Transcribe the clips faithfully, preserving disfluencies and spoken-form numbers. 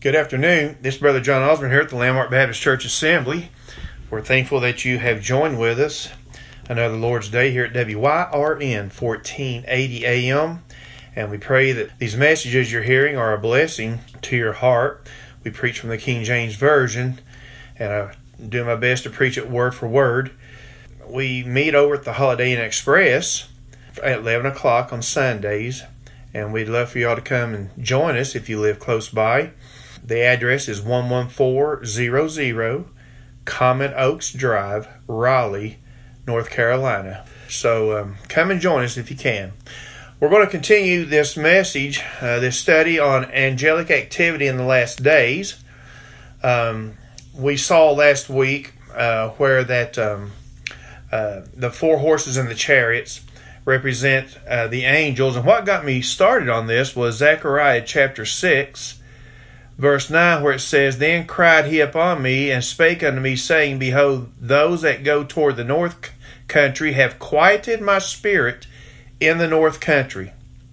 Good afternoon. This is Brother John Osborne here at the Landmark Baptist Church Assembly. We're thankful that you have joined with us another Lord's Day here at W Y R N fourteen eighty A M. And we pray that these messages you're hearing are a blessing to your heart. We preach from the King James Version, and I do my best to preach it word for word. We meet over at the Holiday Inn Express at eleven o'clock on Sundays, and we'd love for y'all to come and join us if you live close by. The address is one one four zero zero Common Oaks Drive, Raleigh, North Carolina. So um, come and join us if you can. We're going to continue this message, uh, this study on angelic activity in the last days. Um, we saw last week uh, where that um, uh, the four horses and the chariots represent uh, the angels. And what got me started on this was Zechariah chapter six, verse nine, where it says, Then cried he upon me, and spake unto me, saying, Behold, those that go toward the north country have quieted my spirit in the north country.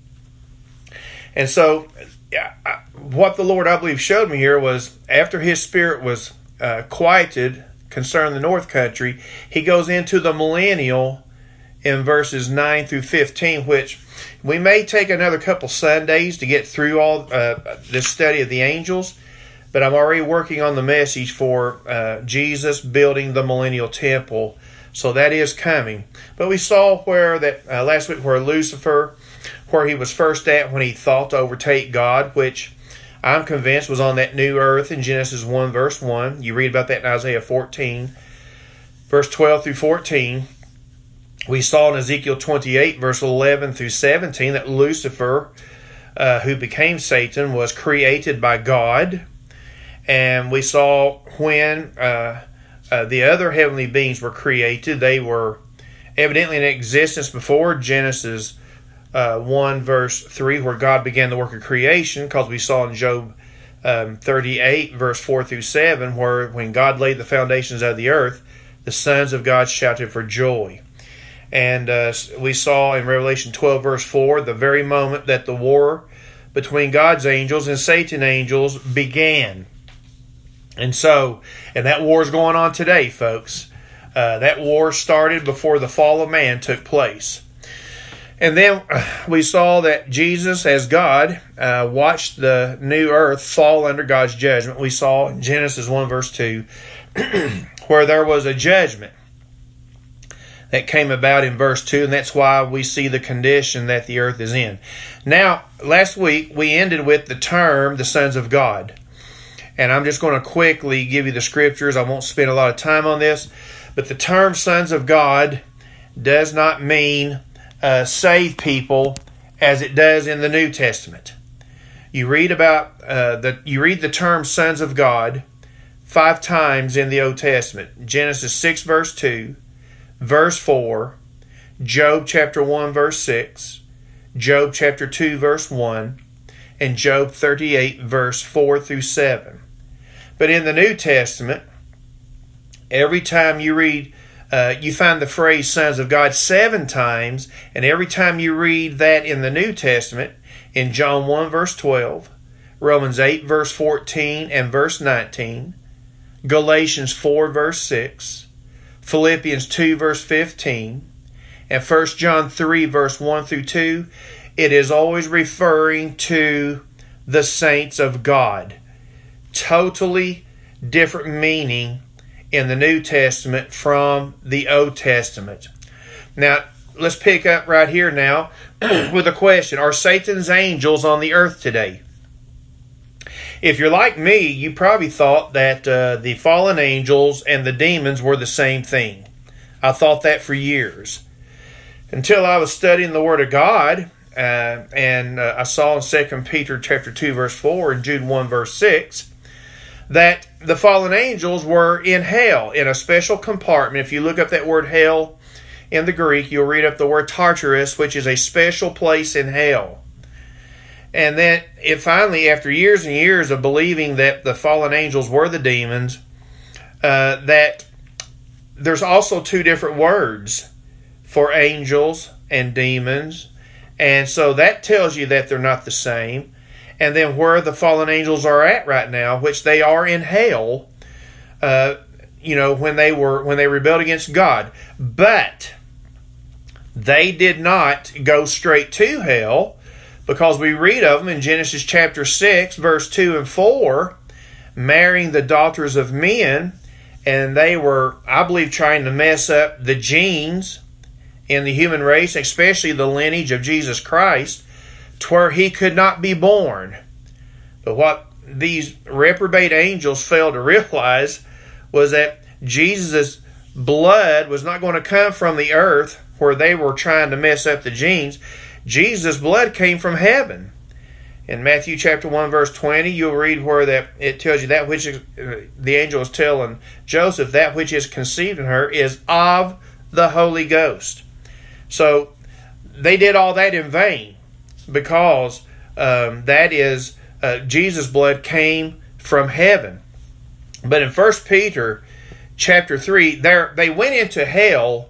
And so, what the Lord, I believe, showed me here was, after his spirit was uh, quieted concerning the north country, he goes into the millennial in verses nine through fifteen, which we may take another couple Sundays to get through all uh, this study of the angels, but I'm already working on the message for uh, Jesus building the millennial temple, so that is coming. But we saw where that uh, last week where Lucifer, where he was first at when he thought to overtake God, which I'm convinced was on that new earth in Genesis one verse one. You read about that in Isaiah fourteen, verse twelve through fourteen. We saw in Ezekiel twenty-eight, verse eleven through seventeen, that Lucifer, uh, who became Satan, was created by God. And we saw when uh, uh, the other heavenly beings were created, they were evidently in existence before Genesis uh, one, verse three, where God began the work of creation, because we saw in Job um, thirty-eight, verse four through seven, where when God laid the foundations of the earth, the sons of God shouted for joy. And uh, we saw in Revelation twelve, verse four, the very moment that the war between God's angels and Satan's angels began. And so, and that war is going on today, folks. Uh, that war started before the fall of man took place. And then we saw that Jesus, as God, uh, watched the new earth fall under God's judgment. We saw in Genesis one, verse two, where there was a judgment that came about in verse two, and that's why we see the condition that the earth is in. Now, last week we ended with the term, the sons of God. And I'm just going to quickly give you the scriptures. I won't spend a lot of time on this. But the term sons of God does not mean uh, saved people as it does in the New Testament. You read about uh, the you read the term sons of God five times in the Old Testament. Genesis six, verse two. Verse four, Job chapter one, verse six, Job chapter two, verse one, and Job thirty-eight, verse four through seven. But in the New Testament, every time you read, uh, you find the phrase sons of God seven times, and every time you read that in the New Testament, in John one, verse twelve, Romans eight, verse fourteen and verse nineteen, Galatians four, verse six, Philippians two, verse fifteen, and First John three, verse one through two, it is always referring to the saints of God. Totally different meaning in the New Testament from the Old Testament. Now, let's pick up right here now with a question. Are Satan's angels on the earth today? If you're like me, you probably thought that uh, the fallen angels and the demons were the same thing. I thought that for years. Until I was studying the Word of God, uh, and uh, I saw in Second Peter chapter two, verse four, and Jude one, verse six, that the fallen angels were in hell, in a special compartment. If you look up that word hell in the Greek, you'll read up the word Tartarus, which is a special place in hell. And then it finally, after years and years of believing that the fallen angels were the demons, uh, that there's also two different words for angels and demons. And so that tells you that they're not the same. and then where the fallen angels are at right now, which they are in hell, uh, you know, when they were when they rebelled against God. But they did not go straight to hell, because we read of them in Genesis chapter six, verse two and four, marrying the daughters of men, and they were, I believe, trying to mess up the genes in the human race, especially the lineage of Jesus Christ, to where he could not be born. But what these reprobate angels failed to realize was that Jesus' blood was not going to come from the earth where they were trying to mess up the genes. Jesus' blood came from heaven. In Matthew chapter one, verse twenty, you'll read where that it tells you that which is, uh, the angel is telling Joseph, that which is conceived in her is of the Holy Ghost. So they did all that in vain, because um, that is uh, Jesus' blood came from heaven. But in First Peter chapter three, there they went into hell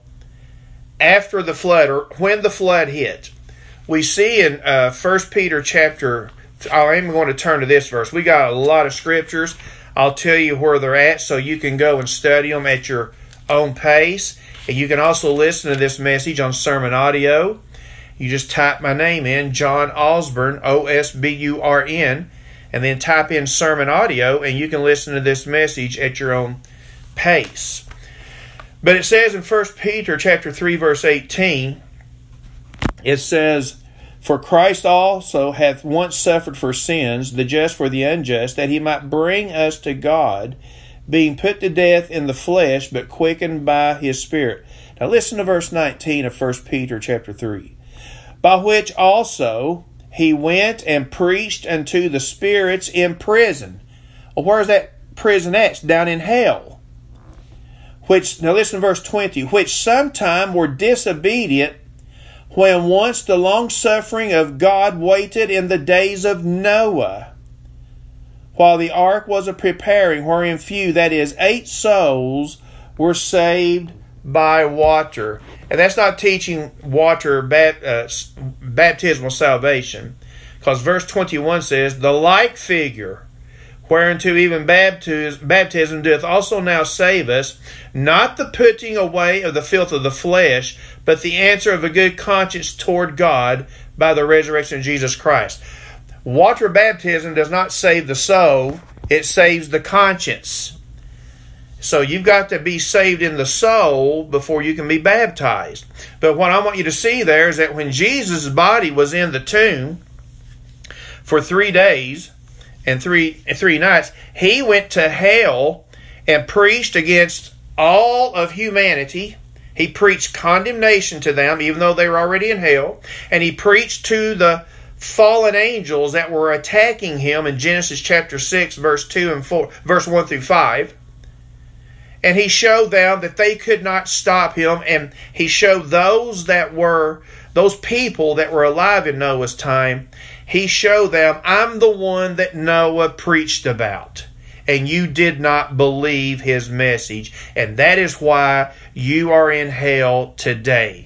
after the flood, or when the flood hit. We see in uh, First Peter chapter, I'm going to turn to this verse. We got a lot of scriptures. I'll tell you where they're at so you can go and study them at your own pace. And you can also listen to this message on sermon audio. You just type my name in, John Osburn, O S B U R N, and then type in sermon audio, and you can listen to this message at your own pace. But it says in First Peter chapter three, verse eighteen, it says, "For Christ also hath once suffered for sins, the just for the unjust, that he might bring us to God, being put to death in the flesh, but quickened by his Spirit." Now listen to verse nineteen of First Peter chapter three. "By which also he went and preached unto the spirits in prison." Well, where's that prison at? It's down in hell. Which, now listen to verse twenty. "Which sometime were disobedient, when once the long suffering of God waited in the days of Noah, while the ark was a preparing, wherein few, that is, eight souls, were saved by water." And that's not teaching water bat, uh, baptismal salvation, because verse twenty-one says, "The like figure, whereunto even baptism, baptism doth also now save us, not the putting away of the filth of the flesh, but the answer of a good conscience toward God by the resurrection of Jesus Christ." Water baptism does not save the soul, it saves the conscience. So you've got to be saved in the soul before you can be baptized. But what I want you to see there is that when Jesus' body was in the tomb for three days and three, and three nights, he went to hell and preached against all of humanity. He preached condemnation to them, even though they were already in hell. And he preached to the fallen angels that were attacking him in Genesis chapter six, verse two and four, verse one through five. And he showed them that they could not stop him. And he showed those that were, those people that were alive in Noah's time, he showed them, "I'm the one that Noah preached about, and you did not believe his message. And that is why you are in hell today."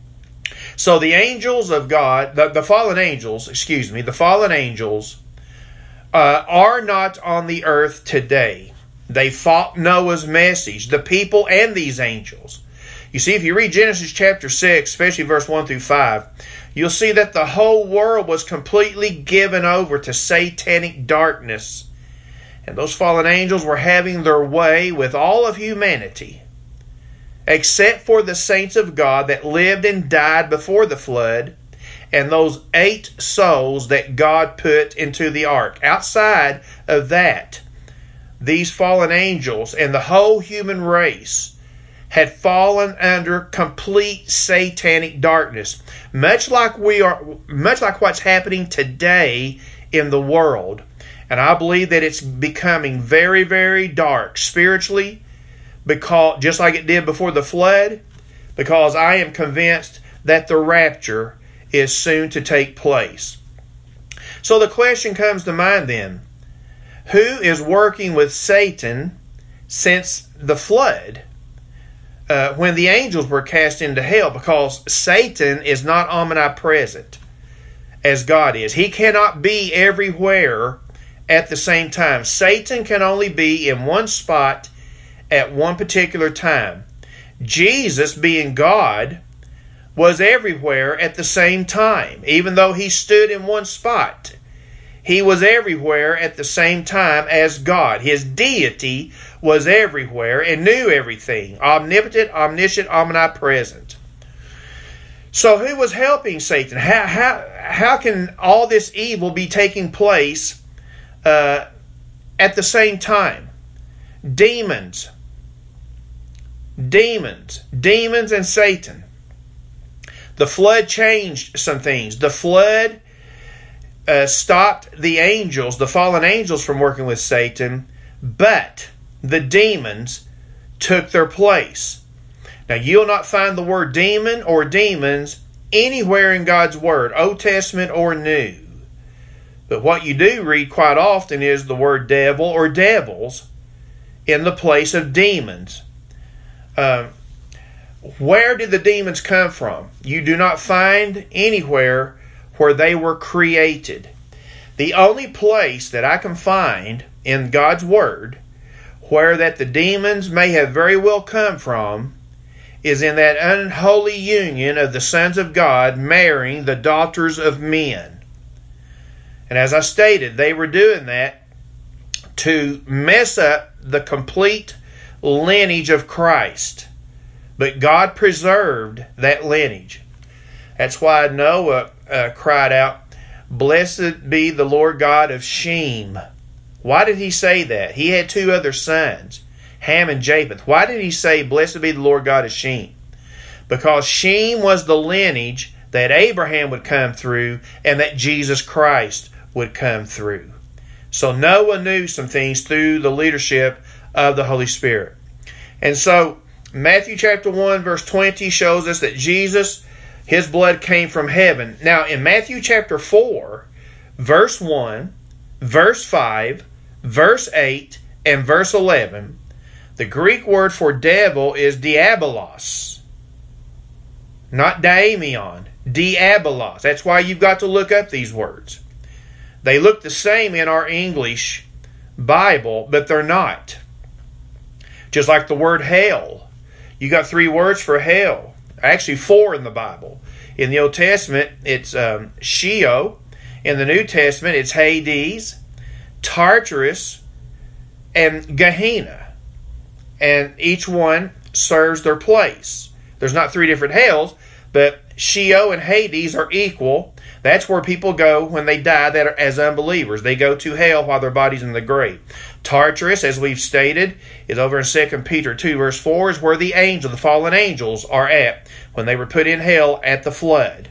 So the angels of God, the, the fallen angels, excuse me, the fallen angels uh, are not on the earth today. They fought Noah's message, the people and these angels. You see, if you read Genesis chapter six, especially verse one through five, you'll see that the whole world was completely given over to satanic darkness. And those fallen angels were having their way with all of humanity, except for the saints of God that lived and died before the flood, and those eight souls that God put into the ark. Outside of that, these fallen angels and the whole human race had fallen under complete satanic darkness, much like we are, much like what's happening today in the world. And I believe that it's becoming very, very dark spiritually, because just like it did before the flood, because I am convinced that the rapture is soon to take place. So the question comes to mind then, who is working with Satan since the flood, uh, when the angels were cast into hell? Because Satan is not omnipresent. as God is. He cannot be everywhere at the same time. Satan can only be in one spot at one particular time. Jesus, being God, was everywhere at the same time. Even though he stood in one spot, he was everywhere at the same time as God. His deity was everywhere and knew everything. Omnipotent, omniscient, omnipresent. So who was helping Satan? How, how, how can all this evil be taking place uh, at the same time? Demons. Demons. Demons and Satan. The flood changed some things. The flood uh, stopped the angels, the fallen angels, from working with Satan, but the demons took their place. Now, you'll not find the word demon or demons anywhere in God's Word, Old Testament or New. But what you do read quite often is the word devil or devils in the place of demons. Um, where did the demons come from? You do not find anywhere where they were created. The only place that I can find in God's Word where that the demons may have very well come from is in that unholy union of the sons of God marrying the daughters of men. And as I stated, they were doing that to mess up the complete lineage of Christ. But God preserved that lineage. That's why Noah uh, cried out, "Blessed be the Lord God of Shem." Why did he say that? He had two other sons, Ham and Japheth. Why did he say, "Blessed be the Lord God of Shem"? Because Shem was the lineage that Abraham would come through and that Jesus Christ would come through. So Noah knew some things through the leadership of the Holy Spirit. And so Matthew chapter one verse twenty shows us that Jesus, his blood came from heaven. Now in Matthew chapter four, verse one, verse five, verse eight, and verse eleven, the Greek word for devil is diabolos. Not daimion, diabolos. That's why you've got to look up these words. They look the same in our English Bible, but they're not. Just like the word hell. You got three words for hell. Actually four in the Bible. In the Old Testament, it's um, Sheol. In the New Testament, it's Hades, Tartarus, and Gehenna. And each one serves their place. There's not three different hells, but Sheol and Hades are equal. That's where people go when they die that are as unbelievers. They go to hell while their body's in the grave. Tartarus, as we've stated, is over in Second Peter two, verse four, is where the angel, the fallen angels, are at when they were put in hell at the flood.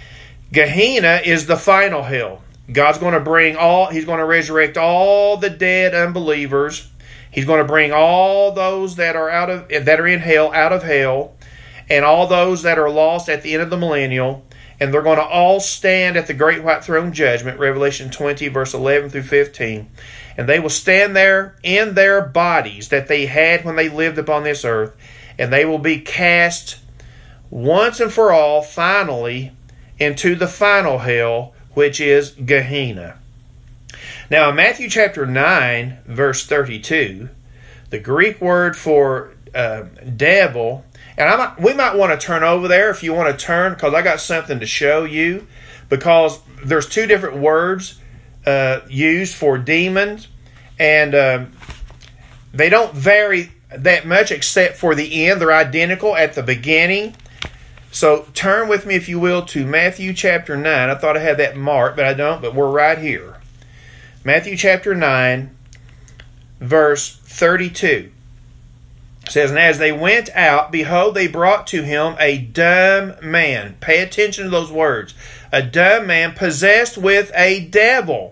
Gehenna is the final hell. God's going to bring all, He's going to resurrect all the dead unbelievers. He's going to bring all those that are out of that are in hell out of hell, and all those that are lost at the end of the millennial, and they're going to all stand at the great white throne judgment, Revelation twenty, verse eleven through fifteen. And they will stand there in their bodies that they had when they lived upon this earth, and they will be cast once and for all, finally, into the final hell, which is Gehenna. Now, in Matthew chapter nine, verse thirty-two, the Greek word for uh, devil, and I might, we might want to turn over there if you want to turn, because I got something to show you, because there's two different words uh, used for demons, and um, they don't vary that much except for the end. They're identical at the beginning. So turn with me, if you will, to Matthew chapter nine. I thought I had that marked, but I don't, but we're right here. Matthew chapter nine, verse thirty-two. It says, "And as they went out, behold, they brought to him a dumb man." Pay attention to those words. A dumb man possessed with a devil.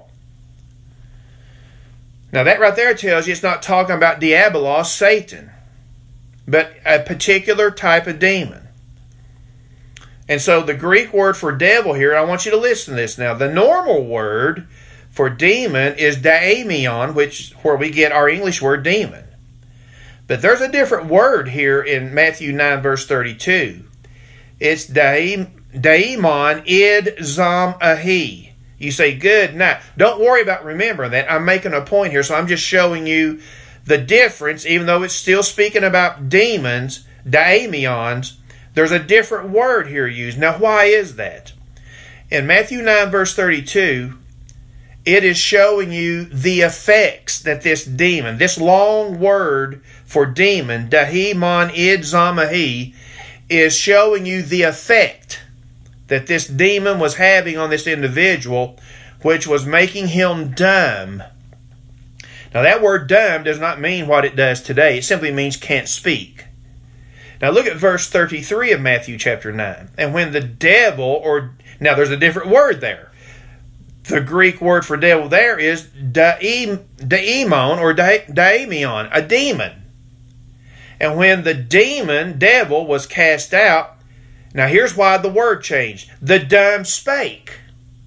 Now that right there tells you it's not talking about diabolos, Satan, but a particular type of demon. And so the Greek word for devil here, I want you to listen to this now. The normal word for demon is daimion, which where we get our English word demon. But there's a different word here in Matthew nine, verse thirty-two. It's daim, daimon id zam ahi. You say, good. Now, don't worry about remembering that. I'm making a point here, so I'm just showing you the difference, even though it's still speaking about demons, daimions, there's a different word here used. Now, why is that? In Matthew nine, verse thirty-two, it is showing you the effects that this demon, this long word for demon, daimon id zam ahi, is showing you the effect that this demon was having on this individual, which was making him dumb. Now that word dumb does not mean what it does today. It simply means can't speak. Now look at verse thirty-three of Matthew chapter nine. And when the devil, or now there's a different word there. The Greek word for devil there is daimon or daimion, a demon. And when the demon, devil, was cast out, now here's why the word changed. The dumb spake.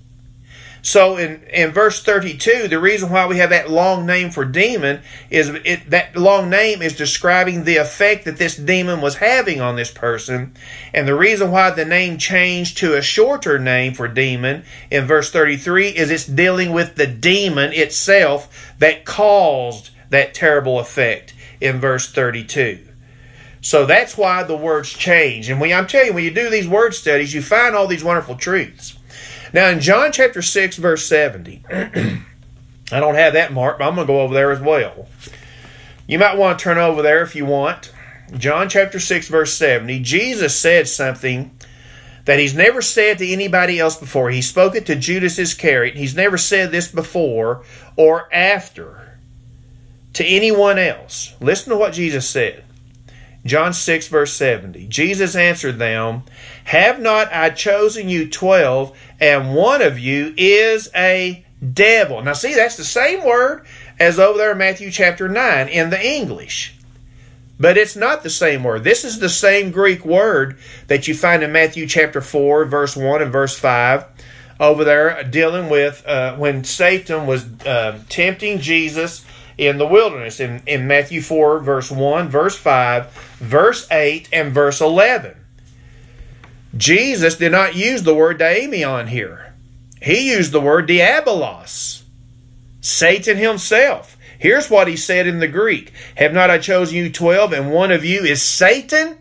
So in, in verse thirty-two, the reason why we have that long name for demon is it, that long name is describing the effect that this demon was having on this person. And the reason why the name changed to a shorter name for demon in verse thirty-three is it's dealing with the demon itself that caused that terrible effect in verse thirty-two. So that's why the words change. And when I'm telling you, when you do these word studies, you find all these wonderful truths. Now in John chapter six, verse seventy, I don't have that marked, but I'm going to go over there as well. You might want to turn over there if you want. John chapter six, verse seventy, Jesus said something that he's never said to anybody else before. He spoke it to Judas Iscariot. He's never said this before or after to anyone else. Listen to what Jesus said. John six, verse seventy. Jesus answered them, have not I chosen you twelve, and one of you is a devil. Now see, that's the same word as over there in Matthew chapter nine in the English. But it's not the same word. This is the same Greek word that you find in Matthew chapter four, verse one and verse five. Over there dealing with uh, when Satan was uh, tempting Jesus in the wilderness in, in Matthew four, verse one, verse five, verse eight, and verse eleven. Jesus did not use the word daimion here. He used the word diabolos, Satan himself. Here's what he said in the Greek. Have not I chosen you twelve, and one of you is Satan,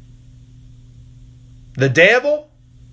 the devil?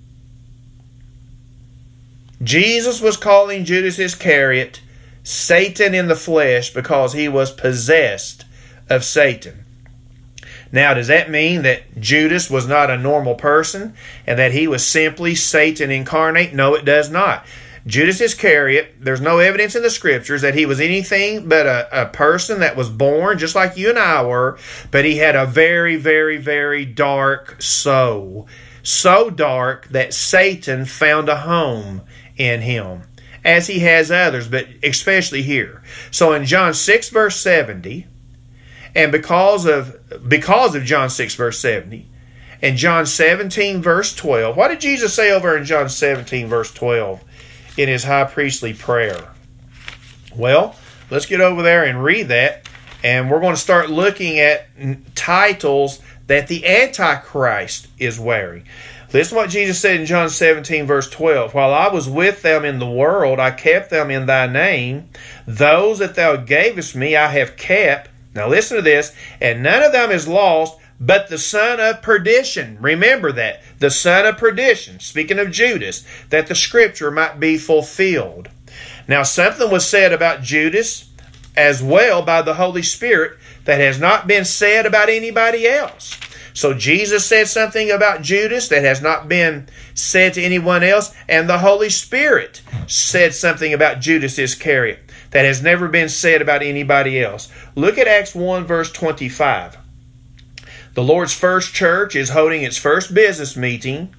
Jesus was calling Judas Iscariot Satan in the flesh because he was possessed of Satan. Now, does that mean that Judas was not a normal person and that he was simply Satan incarnate? No, it does not. Judas Iscariot, there's no evidence in the scriptures that he was anything but a, a person that was born just like you and I were, but he had a very, very, very dark soul. So dark that Satan found a home in him, as he has others, but especially here. So in John six, verse seventy, and because of because of John six, verse seventy, and John seventeen, verse twelve, what did Jesus say over in John seventeen, verse twelve in his high priestly prayer? Well, let's get over there and read that, and we're going to start looking at titles that the Antichrist is wearing. Listen to what Jesus said in John seventeen, verse twelve. While I was with them in the world, I kept them in thy name. Those that thou gavest me, I have kept. Now listen to this. And none of them is lost, but the son of perdition. Remember that. The son of perdition. Speaking of Judas, that the scripture might be fulfilled. Now something was said about Judas as well by the Holy Spirit that has not been said about anybody else. So Jesus said something about Judas that has not been said to anyone else, and the Holy Spirit said something about Judas Iscariot that has never been said about anybody else. Look at Acts one, verse twenty-five. The Lord's first church is holding its first business meeting.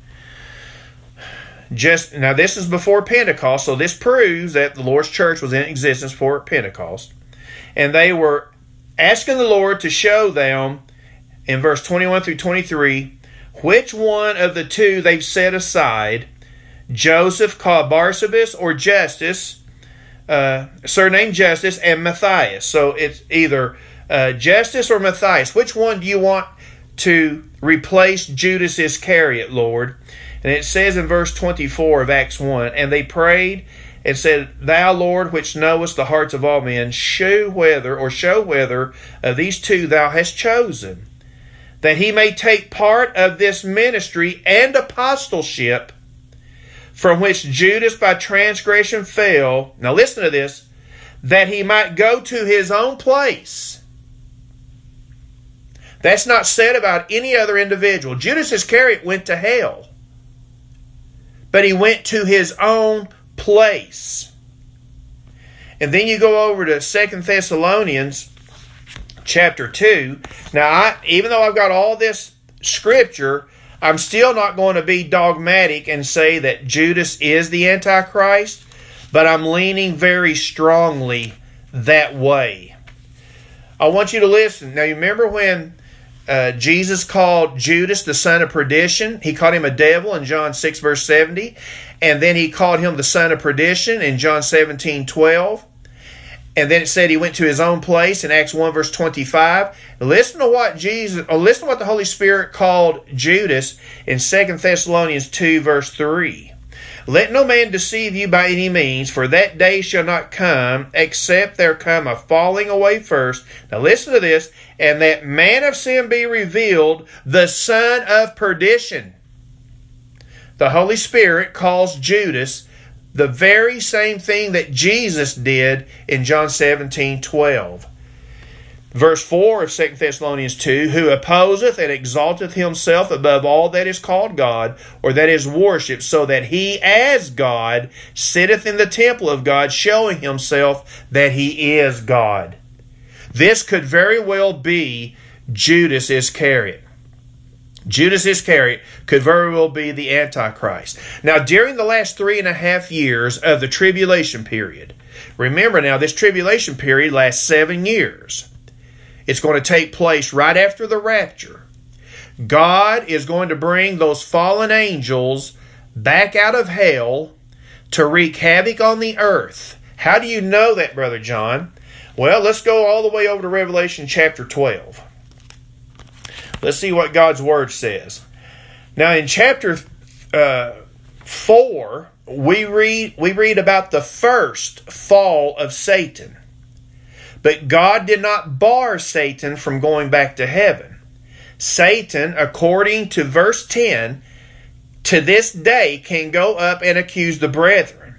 Just now, this is before Pentecost, so this proves that the Lord's church was in existence before Pentecost. And they were asking the Lord to show them, in verse twenty-one through twenty-three, which one of the two they've set aside, Joseph called Barsabas or Justus, uh, surnamed Justus, and Matthias. So it's either uh, Justus or Matthias. Which one do you want to replace Judas Iscariot, Lord? And it says in verse twenty-four of Acts one, and they prayed and said, Thou, Lord, which knowest the hearts of all men, shew whether, or show whether of these two thou hast chosen, that he may take part of this ministry and apostleship, from which Judas by transgression fell. Now listen to this. That he might go to his own place. That's not said about any other individual. Judas Iscariot went to hell, but he went to his own place. And then you go over to Second Thessalonians chapter two. Now, I, even though I've got all this scripture, I'm still not going to be dogmatic and say that Judas is the Antichrist, but I'm leaning very strongly that way. I want you to listen. Now, you remember when Uh, Jesus called Judas the son of perdition? He called him a devil in John six verse seventy. And then he called him the son of perdition in John seventeen twelve. And then it said he went to his own place in Acts one verse twenty-five. Listen to what Jesus, or listen to what the Holy Spirit called Judas in Second Thessalonians two verse three. Let no man deceive you by any means, for that day shall not come, except there come a falling away first. Now listen to this. And that man of sin be revealed, the son of perdition. The Holy Spirit calls Judas the very same thing that Jesus did in John seventeen twelve. Verse four of Second Thessalonians two, who opposeth and exalteth himself above all that is called God, or that is worshipped, so that he as God sitteth in the temple of God, showing himself that he is God. This could very well be Judas Iscariot. Judas Iscariot could very well be the Antichrist. Now, during the last three and a half years of the tribulation period, remember now, this tribulation period lasts seven years. It's going to take place right after the rapture. God is going to bring those fallen angels back out of hell to wreak havoc on the earth. How do you know that, Brother John? Well, let's go all the way over to Revelation chapter twelve. Let's see what God's Word says. Now, in chapter uh, four, we read we read about the first fall of Satan. But God did not bar Satan from going back to heaven. Satan, according to verse ten, to this day can go up and accuse the brethren.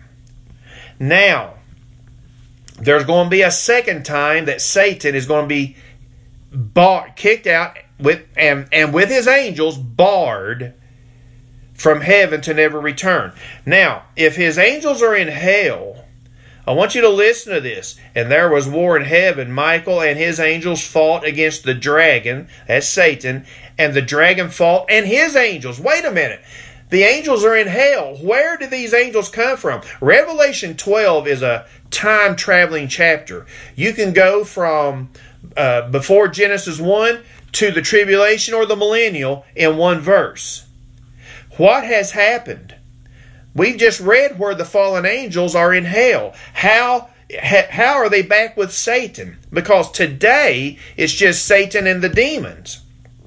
Now, there's going to be a second time that Satan is going to be bar, kicked out with and, and with his angels barred from heaven to never return. Now, if his angels are in hell, I want you to listen to this. And there was war in heaven. Michael and his angels fought against the dragon, that's Satan, and the dragon fought and his angels. Wait a minute. The angels are in hell. Where did these angels come from? Revelation twelve is a time-traveling chapter. You can go from uh, before Genesis one to the tribulation or the millennial in one verse. What has happened? We've just read where the fallen angels are in hell. How, how are they back with Satan? Because today it's just Satan and the demons.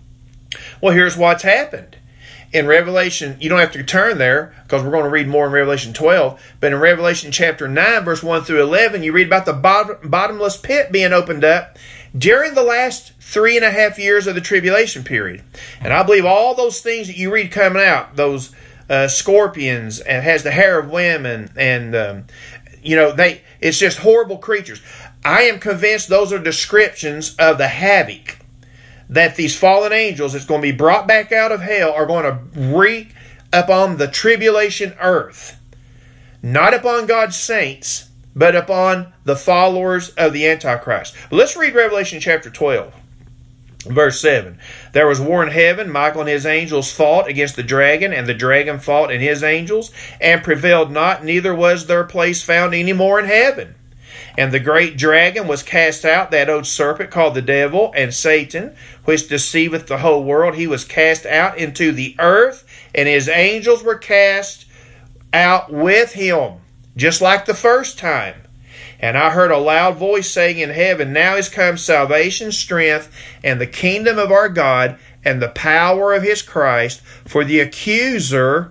Well, here's what's happened. In Revelation, you don't have to turn there because we're going to read more in Revelation twelve. But in Revelation chapter nine, verse one through eleven, you read about the bottom, bottomless pit being opened up during the last three and a half years of the tribulation period. And I believe all those things that you read coming out, those Uh, scorpions, and has the hair of women, and um, you know they it's just horrible creatures. I am convinced those are descriptions of the havoc that these fallen angels that's going to be brought back out of hell are going to wreak upon the tribulation earth, not upon God's saints, but upon the followers of the Antichrist. Let's read Revelation chapter twelve. Verse seven, there was war in heaven. Michael and his angels fought against the dragon, and the dragon fought and his angels, and prevailed not, neither was their place found any more in heaven. And the great dragon was cast out, that old serpent called the devil and Satan, which deceiveth the whole world. He was cast out into the earth, and his angels were cast out with him, just like the first time. And I heard a loud voice saying in heaven, now is come salvation, strength, and the kingdom of our God, and the power of his Christ. For the accuser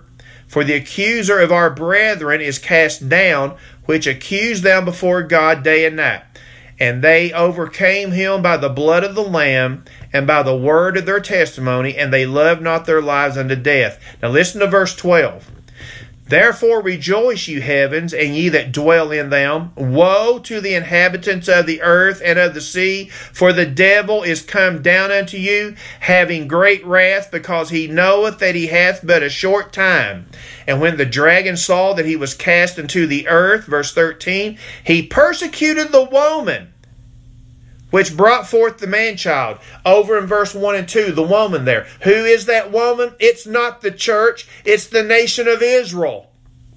For the accuser of our brethren is cast down, which accused them before God day and night. And they overcame him by the blood of the Lamb and by the word of their testimony, and they loved not their lives unto death. Now listen to verse twelve. Therefore rejoice, you heavens, and ye that dwell in them. Woe to the inhabitants of the earth and of the sea, for the devil is come down unto you, having great wrath, because he knoweth that he hath but a short time. And when the dragon saw that he was cast into the earth, verse thirteen, he persecuted the woman which brought forth the man-child. Over in verse one and two, the woman there. Who is that woman? It's not the church. It's the nation of Israel.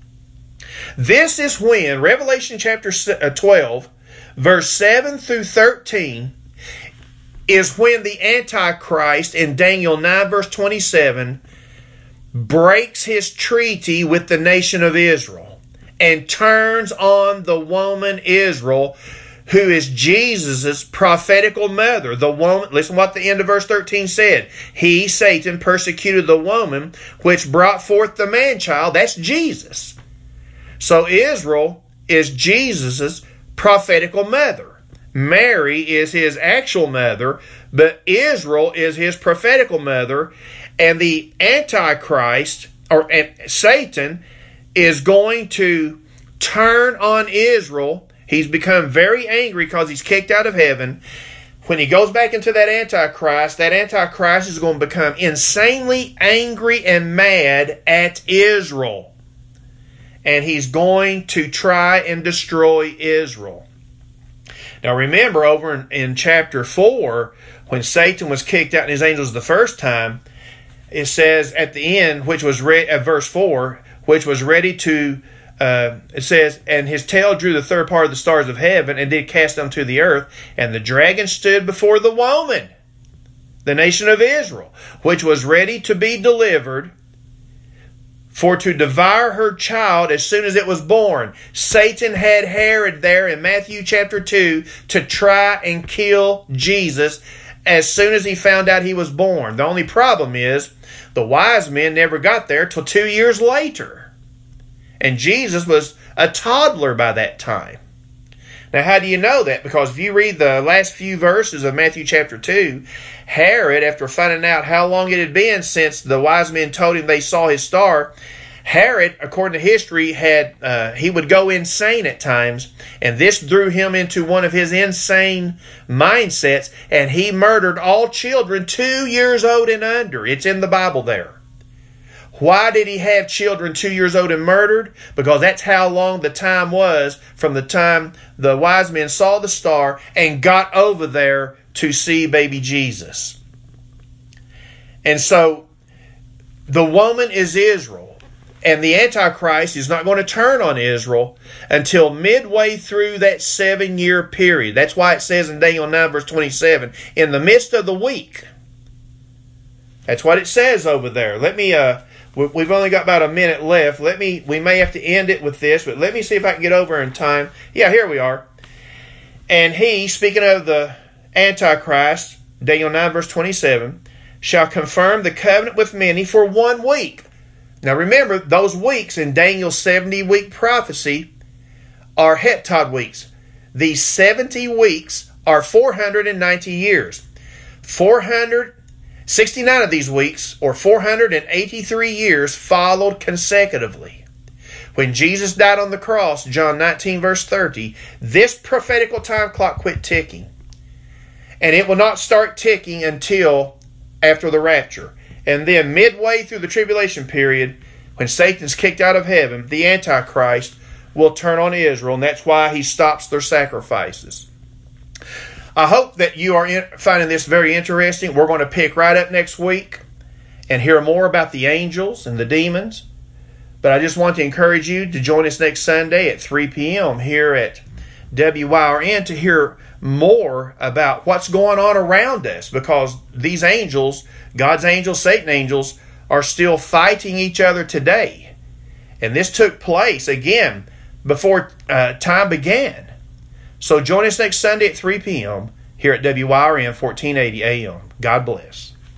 This is when, Revelation chapter twelve, verse seven through thirteen, is when the Antichrist in Daniel nine, verse twenty-seven, breaks his treaty with the nation of Israel and turns on the woman Israel, who is Jesus' prophetical mother. The woman, listen what the end of verse thirteen said. He, Satan, persecuted the woman which brought forth the man-child. That's Jesus. So Israel is Jesus' prophetical mother. Mary is his actual mother, but Israel is his prophetical mother. And the Antichrist, or Satan, is going to turn on Israel. He's become very angry because he's kicked out of heaven. When he goes back into that Antichrist, that Antichrist is going to become insanely angry and mad at Israel. And he's going to try and destroy Israel. Now remember, over in, in chapter four, when Satan was kicked out and his angels the first time, it says at the end, which was re- at verse four, which was ready to Uh, it says, and his tail drew the third part of the stars of heaven, and did cast them to the earth. And the dragon stood before the woman, the nation of Israel, which was ready to be delivered, for to devour her child as soon as it was born. Satan had Herod there in Matthew chapter two to try and kill Jesus as soon as he found out he was born. The only problem is the wise men never got there till two years later. And Jesus was a toddler by that time. Now, how do you know that? Because if you read the last few verses of Matthew chapter two, Herod, after finding out how long it had been since the wise men told him they saw his star, Herod, according to history, had uh, he would go insane at times, and this threw him into one of his insane mindsets, and he murdered all children two years old and under. It's in the Bible there. Why did he have children two years old and murdered? Because that's how long the time was from the time the wise men saw the star and got over there to see baby Jesus. And so the woman is Israel. And the Antichrist is not going to turn on Israel until midway through that seven-year period. That's why it says in Daniel nine, verse twenty-seven, in the midst of the week. That's what it says over there. Let me... uh. We've only got about a minute left. Let me. We may have to end it with this, but let me see if I can get over in time. Yeah, here we are. And he, speaking of the Antichrist, Daniel nine, verse twenty-seven, shall confirm the covenant with many for one week. Now remember, those weeks in Daniel's seventy-week prophecy are heptad weeks. These seventy weeks are four hundred ninety years. four hundred sixty-nine of these weeks, or four hundred eighty-three years, followed consecutively. When Jesus died on the cross, John nineteen, verse thirty, this prophetical time clock quit ticking. And it will not start ticking until after the rapture. And then midway through the tribulation period, when Satan's kicked out of heaven, the Antichrist will turn on Israel, and that's why he stops their sacrifices. I hope that you are in, finding this very interesting. We're going to pick right up next week and hear more about the angels and the demons. But I just want to encourage you to join us next Sunday at three p.m. here at W Y R N to hear more about what's going on around us, because these angels, God's angels, Satan angels, are still fighting each other today. And this took place, again, before uh, time began. So join us next Sunday at three p.m. here at W Y R N fourteen eighty A M. God bless.